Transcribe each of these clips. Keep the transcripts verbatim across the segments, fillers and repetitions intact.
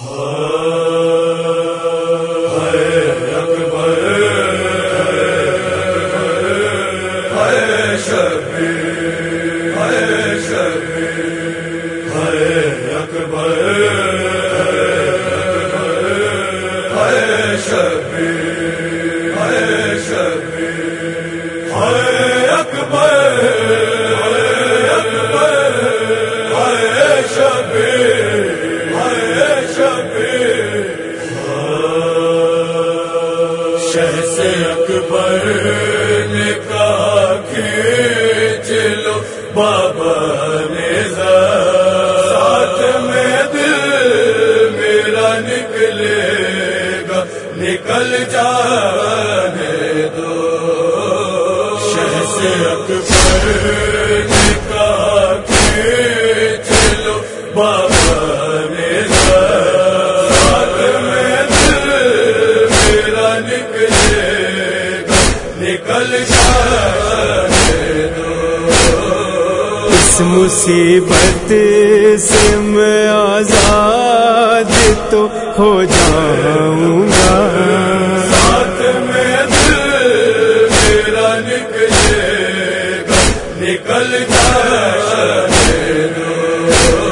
بابا نے ساتھ میں دل میرا نکلے گا، نکل جانے دو۔ شہ سے اکبر نے کہا کہ چلو بابا نے ساتھ میں دل میرا نکلے گا، نکل جانے دو۔ اس مصیبت سے میں آزاد تو ہو جاؤں گا، ساتھ میں دل میرا نکلے گا، نکل جانے دو۔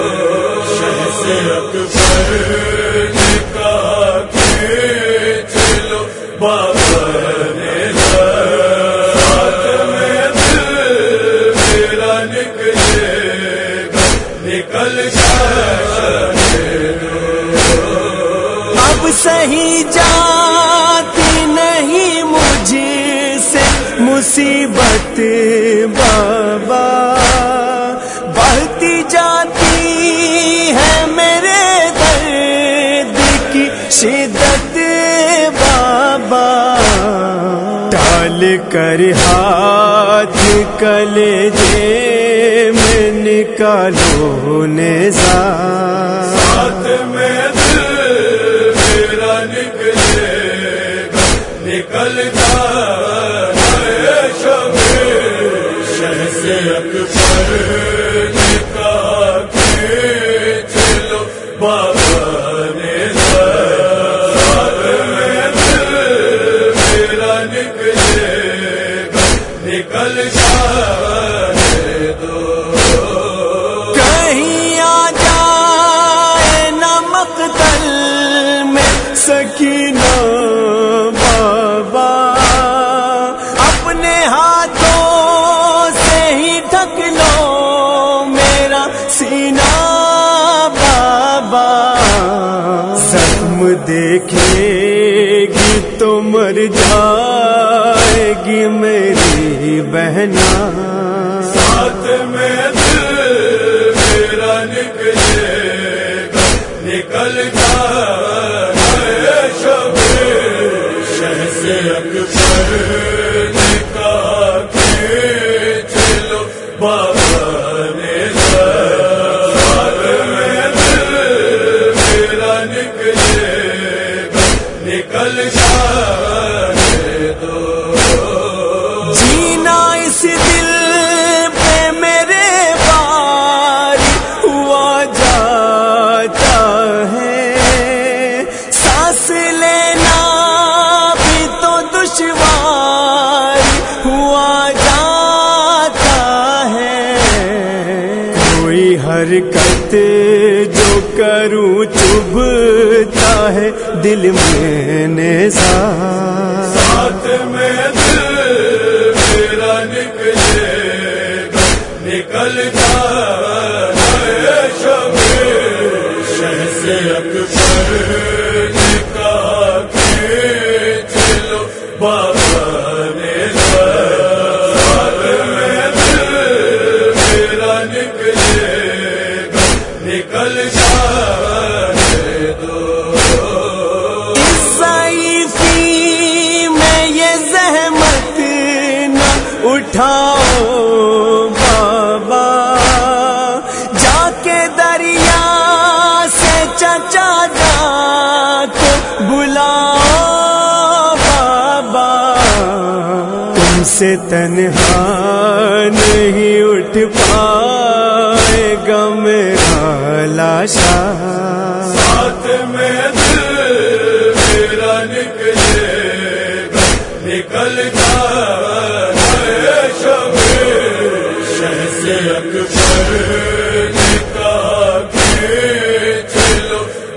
شہ سے اکبر نے کہا کہ چلو بابا نے ساتھ میں دل میرا نکلے گا، نکل جانے دو۔ اب صحیح جاتی نہیں مجھ سے مصیبت بابا، بڑھتی جاتی ہے میرے درد کی شدت بابا۔ ڈال کر ہاتھ کلیجے میں نکالو نیزہ، ساتھ میں دل میرا نکلے گا، نکل جانے دو۔ شہ سے اکبر نے کہا کہ چلو بابا نے ساتھ میں دل میرا نکلے گا، نکل جانے دو۔ کہیں آ جائے نہ مقتل میں سکینہ بابا، اپنے ہاتھوں سے ہی ڈھک لو میرا سینہ بابا۔ زخم دیکھے گی تو مر جائے گی میری بہنا، ساتھ میں دل میرا نکلے گا، نکل جانے دو۔ شہ سے اکبر نے کہا کہ چلو بابا نے ساتھ میں دل میرا نکلے گا، نکل جانے دو۔ جینا اس دل پہ میرے بار ہوا جاتا ہے، سانس لینا بھی تو دشوار ہوا جاتا ہے۔ کوئی حرکت جو کروں چبھتا ہے دل میں نیزہ، ساتھ میں دل میرا نکلے گا، نکل جانے دو۔ شہ سے اکبر نے کہا کہ چلو بابا نے ساتھ میں دل میرا نکلے گا، نکل جانے دو۔ اس ضعیفی میں یہ زحمت نہ اٹھاؤ بابا، جا کے دریا سے چچا جا کو بلاؤ بابا۔ تم سے تنہا نہیں اٹھ پائے گا میرا لاشا، ساتھ میں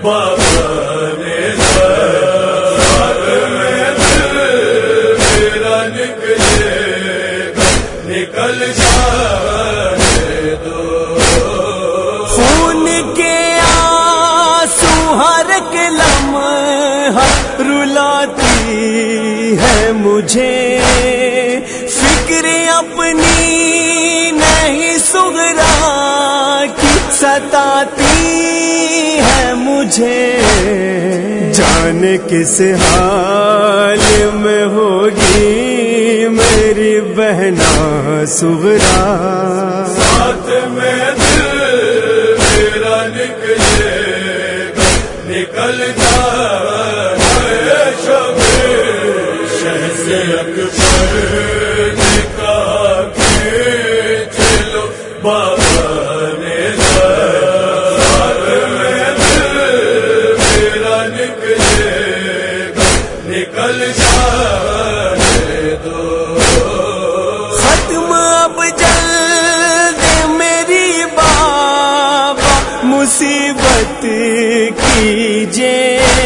بابا نے ساتھ میں دل میرا نکلے گا، نکل جانے دو۔ خون کے آنسو ہر ایک لمحہ رلاتی ہے مجھے، فکر اپنی نہیں صغرا کی ستاتی ہے مجھے، جانے کس حال میں ہوگی میری بہنا صغرا، ساتھ میں دل میرا نکلے گا، نکل جائے شبیر شہ سے اکبر نے کہا کہ چلو بابا نے ساتھ میں دل میرا نکلے گا، نکل جانے دو۔ ختم اب جلد میری بابا مصیبت کیجئے،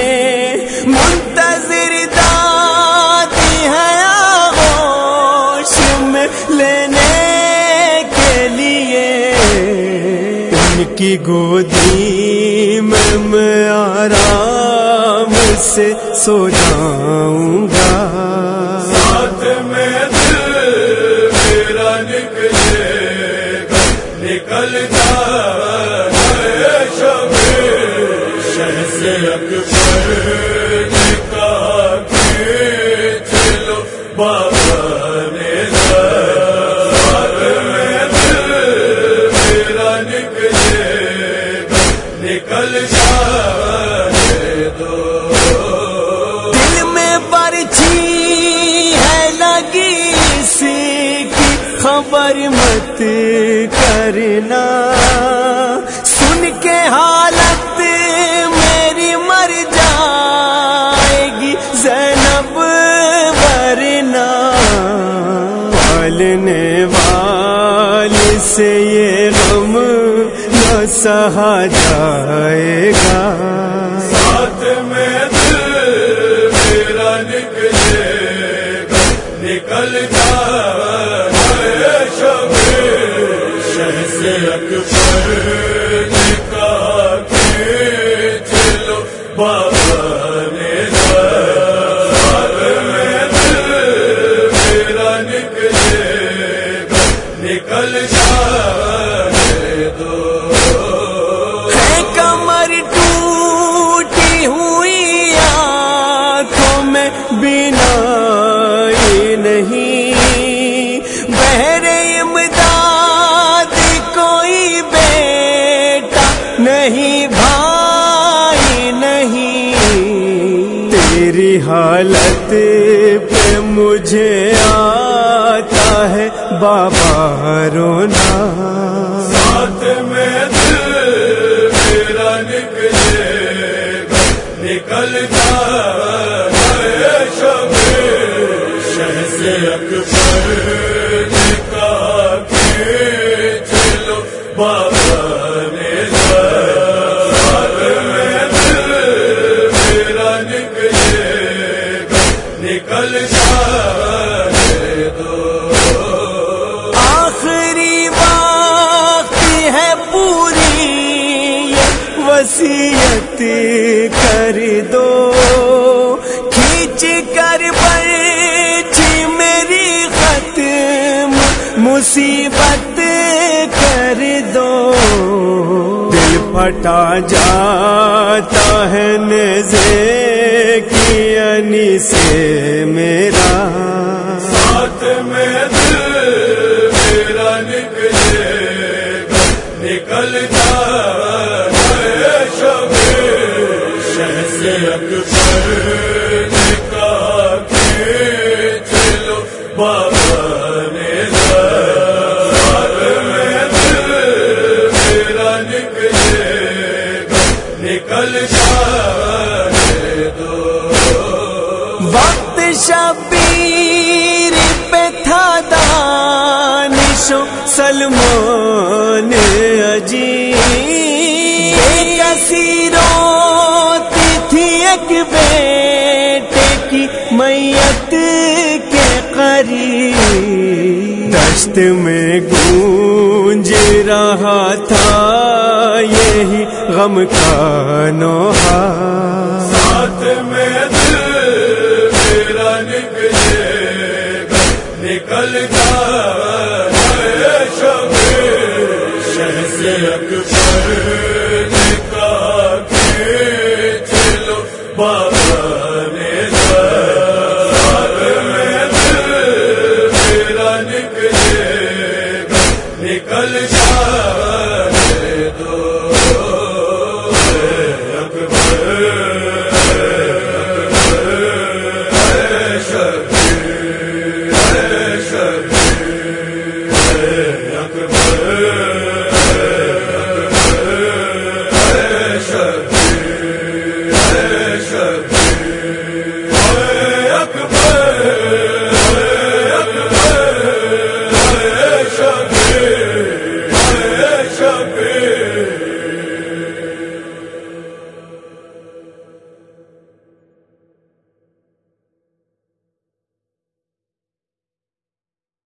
منتظر دادی ہے آغوش میں لینے کے لیے، ان کی گودی میں میں آرام سے سو جاؤں گا، ساتھ میں دل میرا نکلے گا، نکل جائے شبیر شہ سے اکبر نے کہا کہ چلو بابا نے ساتھ میں دل میرا نکلے گا، نکل جانے دو۔ دل میں برچھی ہے لگی اس کی خبر مت کرنا، سن کے حالت میری مر جائے گی زینب ورنہ، پالنے والی سے یہ غم نہ سہا جائے گا، ساتھ میں دل میرا نکلے گا، نکل جائے شبیر شہ سے اکبر نے کہا کہ چلو بابا نے ساتھ میں دل میرا نکلے گا، نکل جانے دو۔ ہے کمر ٹوٹی ہوئی آنکھوں میں بینائی نہیں، بہر امداد کوئی بیٹا نہیں بھائی نہیں، تیری حالت پہ مجھے آتا ہے بابا رونا، ساتھ میں دل میرا نکلے گا، نکل جائے شبیر شہ سے اکبر نے کہا کہ چلو بابا نے ساتھ میں دل میرا نکلے گا، نکل جانے دو۔ آخری وقت ہے پوری یہ وصیت کر دو، کھینچ کر برچھی میری ختم مصیبت کر دو، دل پھٹا جاتا ہے نیزے کی انی سے میرا، ساتھ میں دل میرا نکلے گا، نکل جائے شبیر شہ سے اکبر نے کہا کہ چلو بابا نے ساتھ میں دل میرا نکلے گا، نکل جانے دو۔ وقت شبیر پہ تھا دانش و سلمان عجیب، اسیروں ایک بیٹے کی میت کے قریب دشت میں گونج رہا تھا یہی غم کا نوحہ ساتھ میں دل میرا نکلے گا نکل جا شہ سے اکبر نے کہا کہ چلو بابا نے ساتھ میں دل میرا نکلے گا نکل جا دو اکبر